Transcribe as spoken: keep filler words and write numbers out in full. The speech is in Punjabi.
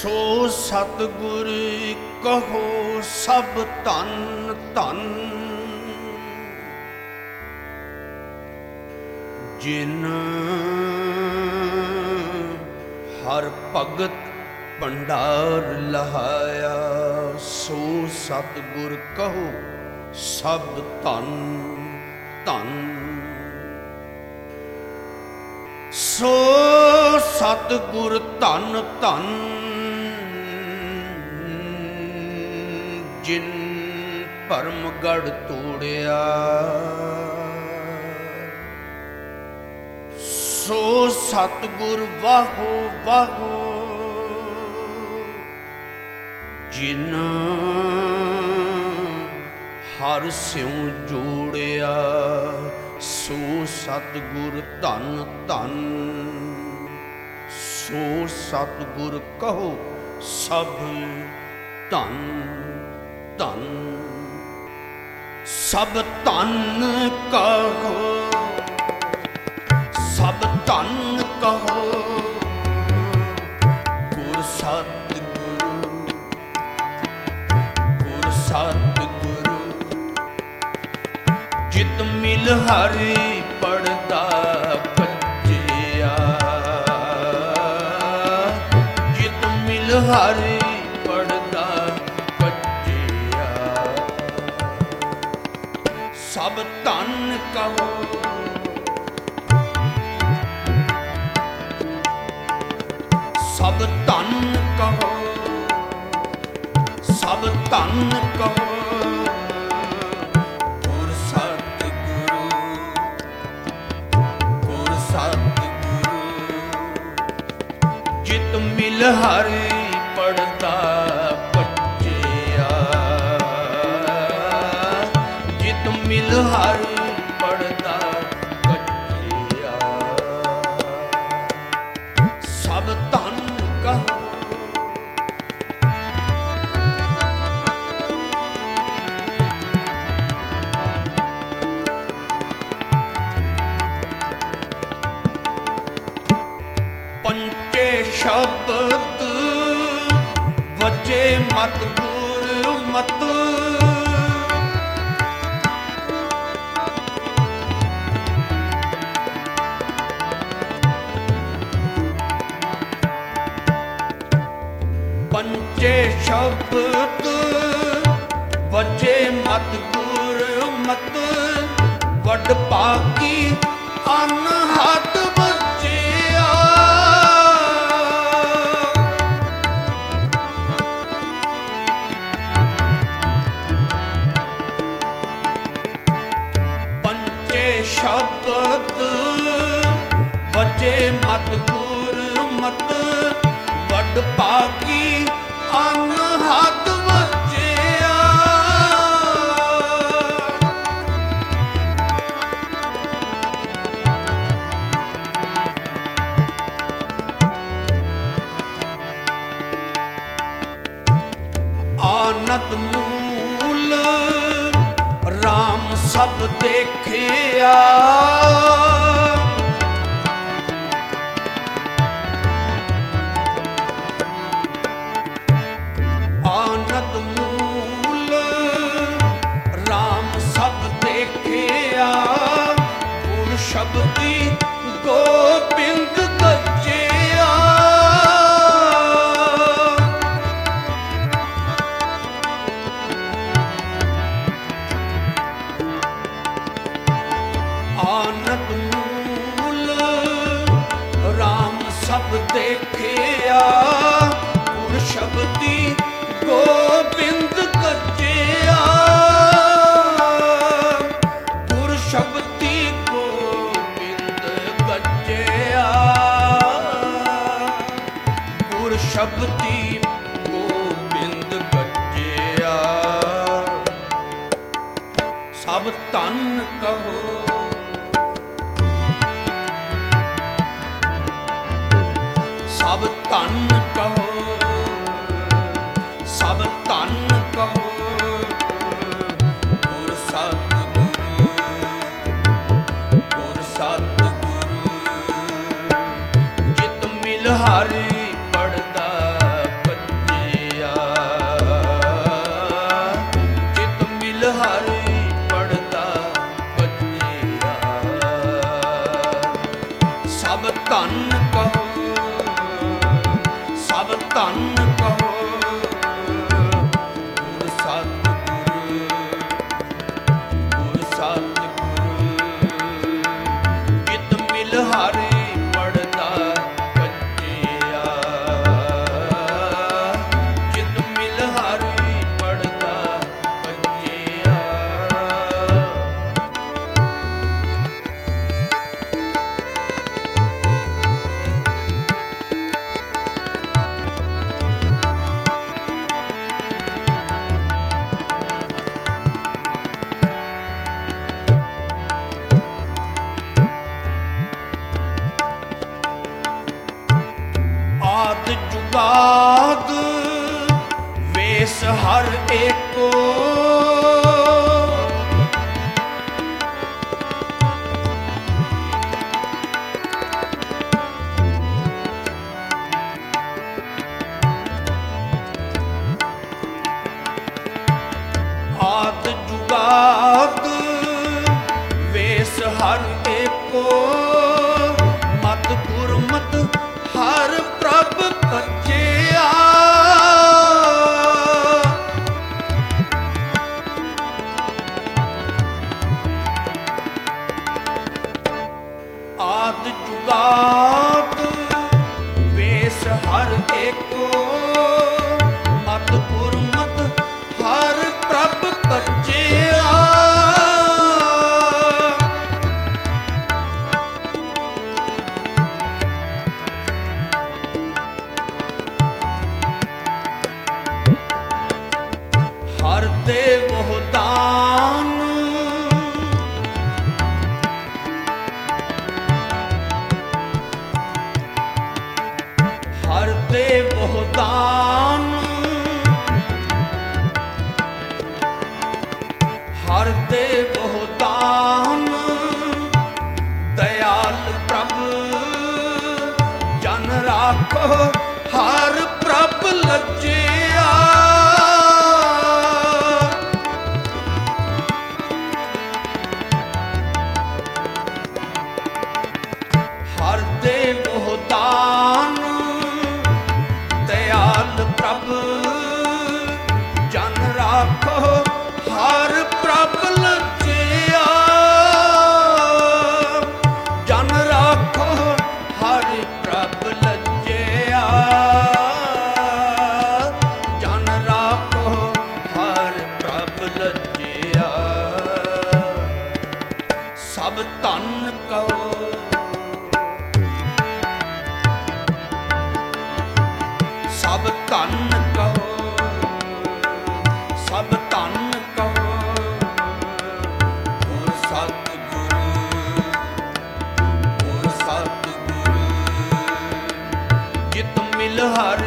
ਸੋ ਸਤਿਗੁਰ ਕਹੋ ਸਭ ਧਨ ਧਨ, ਜਿਨ ਹਰ ਭਗਤ ਭੰਡਾਰ ਲਹਾਇਆ। ਸੋ ਸਤਿਗੁਰ ਕਹੋ ਸਭ ਧਨ ਧਨ, ਸੋ ਸਤਿਗੁਰ ਧਨ ਧਨ, ਜਿਨ ਭਰਮ ਗੜ ਤੋੜਿਆ। ਸੋ ਸਤਿਗੁਰ ਵਾਹੋ ਵਾਹੋ, ਜਿਨ ਹਰ ਸਿਉ ਜੋੜਿਆ। ਸੋ ਸਤਿਗੁਰ ਧਨ ਧਨ, ਸੋ ਸਤਿਗੁਰ ਕਹੋ ਸਭ ਧਨ ਧਨ। ਸਭ ਧਨ ਕਹੋ ਸਭ ਧਨ ਕਹੋ, ਗੁਰ ਸਤਿਗੁਰੂ ਗੁਰ ਸਤਿਗੁਰੂ। ਜਿਤ ਮਿਲ ਹਰਿ ਪੜਦਾ ਕੱਚਿਆ, ਜਿਤ ਮਿਲ ਹਰਿ ਪੜਦਾ ਕੱਚਿਆ। ਸਭ ਧਨ ਕਹੋ ਸਭ ਧਨ ਕਹੋ ਸਭ ਧਨ ਕਹੋ, ਗੁਰ ਸਤਿਗੁਰੂ ਗੁਰ ਸਤਿਗੁਰੂ। ਜਿਤ ਮਿਲ ਹਰਿ ਪੜਦਾ ਕੱਚਿਆ, ਜਿਤ ਮਿਲ ਹਰਿ ਪੜਦਾ ਕੱਚਿਆ। ਸਭ ਧਨ ਕਹੋ ਪੰਚੇ ਸ਼ਬਦ ਵਜੇ ਮਤ ਗੁਰ ਮਤ। ਪੰਚੇ ਸ਼ਬਦ ਵਜੇ ਮਤ ਗੁਰ ਮਤ, ਵੱਡ ਭਾਗੀ ਅਨਹਦ ਬਚਿਆ। ਪੰਚੇ ਸ਼ਬਦ ਵਜੇ ਮਤ ਗੁਰ ਮਤ, ਵੱਡ ਭਾਗੀ ਅਨਹਦ ਬਚਿਆ। ਆਨੰਦ ਮੂਲ ਰਾਮ ਸਭ ਦੇਖਿਆ। ਆਨੰਦ ਮੂਲ ਰਾਮ ਸਭ ਦੇਖਿਆ, ਗੁਰ ਸ਼ਬਦੀ ਗੋਬਿੰਦ ਗੱਜਿਆ। ਆਨੰਦ ਮੂਲ ਰਾਮ ਸਭ ਦੇਖਿਆ, ਗੁਰ ਸ਼ਬਦੀ ਗੋਬਿੰਦ ਗੱਜਿਆ। ਗੁਰ ਸ਼ਬਦੀ ਗੋਬਿੰਦ ਗੱਜਿਆ, ਗੁਰ ਸ਼ਬਦੀ ਗੋਬਿੰਦ ਗੱਜਿਆ। ਸਭ ਧਨ ਕਹੋ ਸਭ ਧਨ ਕਹੋ ਸਭ ਧਨ ਕਹੋ, ਗੁਰ ਸਤਿਗੁਰੂ ਗੁਰ ਸਤਿਗੁਰੂ। ਜਿਤ ਮਿਲ ਹਰਿ ਪੜਦਾ ਸਭ ਧਨ ਕਹੋ ਸਭ ਧਨ ਕਹੋ ਗੁਰ ਸਤਿਗੁਰੂ ਗੁਰ ਸਤਿਗੁਰੂ ਜਿਤ ਮਿਲ ਹਾਰੇ ਪੜਦਾ ਕੱਚਿਆ ਜਿਤ ਮਿਲ ਹਾਰੇ ਪੜਦਾ ਕੱਚਿਆ ਆਦਿ ਜੁਗਾਦ ਵੇਸ ਹਰ ਏਕੋ ਆਦਿ ਜੁਗਾਦ ਵੇਸ ਹਰ ਏਕੋ ਮਤ ਗੁਰਮਤ ਹਰ ਪ੍ਰਭ ਭਜਿਆ ਆਦਿ ਜੁਗਾਦ ਵੇਸ ਹਰ ਏਕੋ ਮਤ ਗੁਰਮਤ ਹਰ ਪ੍ਰਭ ਭਜਿਆ ਹਰ ਦੇ ਬਹੁ ਦਾਨ ਹਰ ਦੇ ਬਹੁ ਦਾਨ ਹਰ ਦੇ ਬਹੁ ਦਾਨ ਦਇਆਲ ਪ੍ਰਭ ਜਨ ਰਾਖੋ ਹਰ ਪ੍ਰਭ ਲੱਜਿਆ ਹਰ ਦੇ ਬਹੁ ਦਾਨ ਦਇਆਲ ਪ੍ਰਭ ਜਨ ਰਾਖੋ ਹਰ ਪ੍ਰਭ ਲੱਜਿਆ ਜਨ ਰਾਖੋ ਹਰ ਪ੍ਰਭ ਲੱਜਿਆ ਜਨ ਰਾਖੋ ਹਰ ਪ੍ਰਭ ਲੱਜਿਆ ਸਭ ਧਨ ਕਹੋ ਸਭ ਧਨ ਕਹੋ ਸਭ ਧਨ ਕਹੋ ਗੁਰ ਸਤਿਗੁਰੂ ਗੁਰ ਸਤਿਗੁਰੂ ਜਿਤ ਮਿਲ ਹਰ